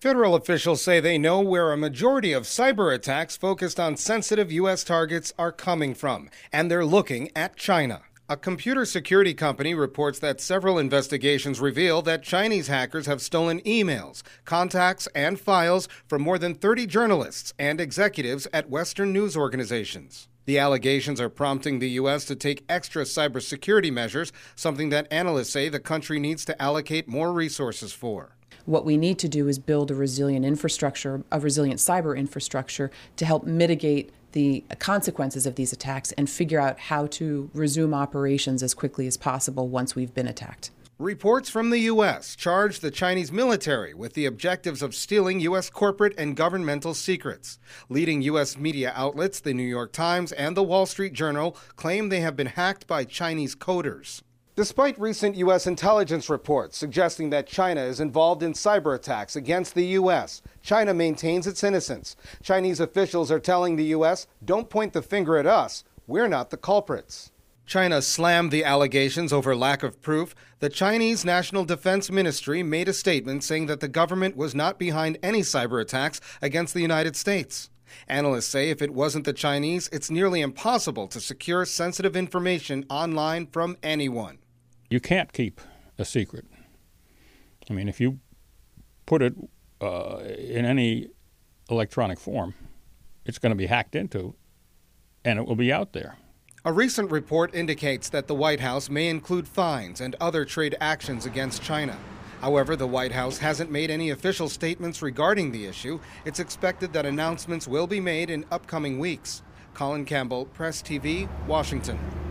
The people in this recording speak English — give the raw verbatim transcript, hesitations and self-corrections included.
Federal officials say they know where a majority of cyber attacks focused on sensitive U S targets are coming from, and they're looking at China. A computer security company reports that several investigations reveal that Chinese hackers have stolen emails, contacts, and files from more than thirty journalists and executives at Western news organizations. The allegations are prompting the U S to take extra cybersecurity measures, something that analysts say the country needs to allocate more resources for. What we need to do is build a resilient infrastructure, a resilient cyber infrastructure to help mitigate the consequences of these attacks and figure out how to resume operations as quickly as possible once we've been attacked. Reports from the U S charge the Chinese military with the objectives of stealing U S corporate and governmental secrets. Leading U S media outlets, the New York Times and the Wall Street Journal, claim they have been hacked by Chinese coders. Despite recent U S intelligence reports suggesting that China is involved in cyber attacks against the U S, China maintains its innocence. Chinese officials are telling the U S, "Don't point the finger at us. We're not the culprits." China slammed the allegations over lack of proof. The Chinese National Defense Ministry made a statement saying that the government was not behind any cyber attacks against the United States. Analysts say if it wasn't the Chinese, it's nearly impossible to secure sensitive information online from anyone. You can't keep a secret. I mean, if you put it uh, in any electronic form, it's going to be hacked into, and it will be out there. A recent report indicates that the White House may include fines and other trade actions against China. However, the White House hasn't made any official statements regarding the issue. It's expected that announcements will be made in upcoming weeks. Colin Campbell, Press T V, Washington.